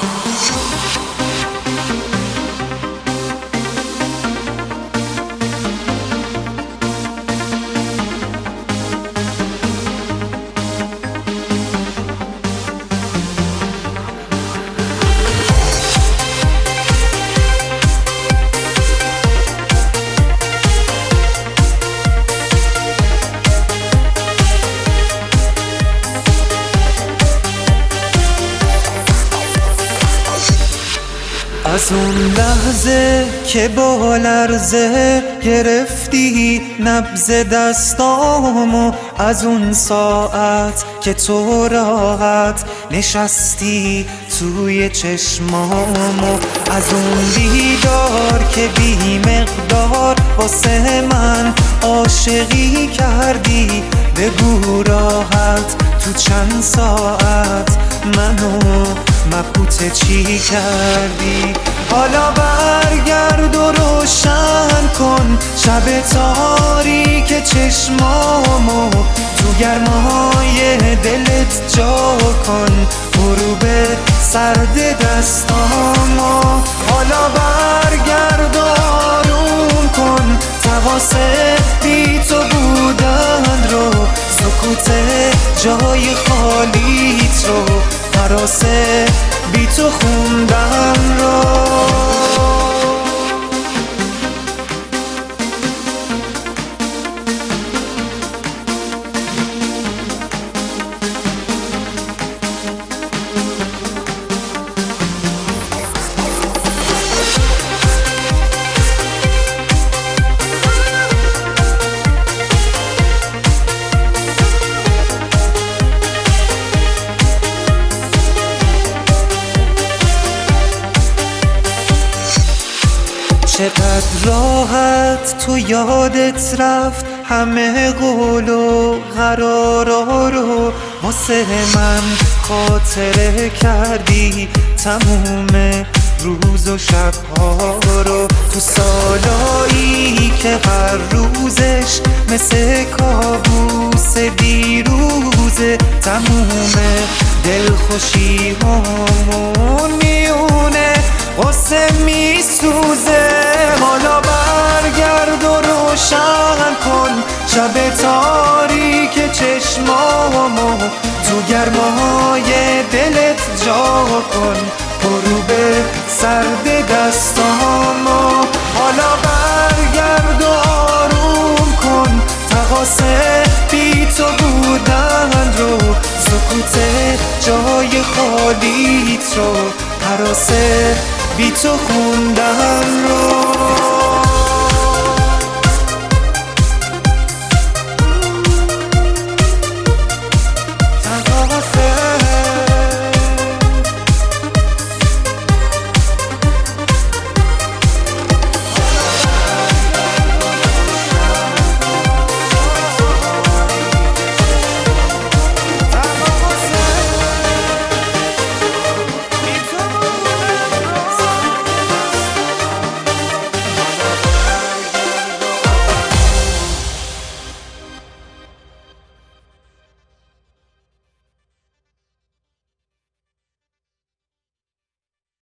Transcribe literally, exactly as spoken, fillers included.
از اون لحظه که با لرزه گرفتی نبض دستامو، از اون ساعت که تو راحت نشستی توی چشمامو، از اون دیدار که بی مقدار واسه من عاشقی کردی، بگو راحت تو چند ساعت منو مبهوت چی کردی. حالا برگرد و روشن کن شب تاریک چشمامو، تو گرمای دلت جا کن غروب سرد دستامو. حالا برگرد و آروم کن تواس بی تو بودن رو، سکوت جای خالیت رو، هراس بی تو خوندن رو. چقدر راحت تو یادت رفت همه قول و قرارا رو، واسه من خاطره کردی تموم روز و شبها رو. تو سالایی که هر روزش مثل کابوس دیروزه، تموم دلخوشی هامون میونه غصه میسوزه. حالا برگرد و روشن کن شب تاریک چشمامو، تو گرمای دلت جا کن غروب سرد دستامو. حالا برگرد و آروم کن تقاس بی تو بودن رو، سکوت جای خالیت رو، هراس بی تو خوندن رو.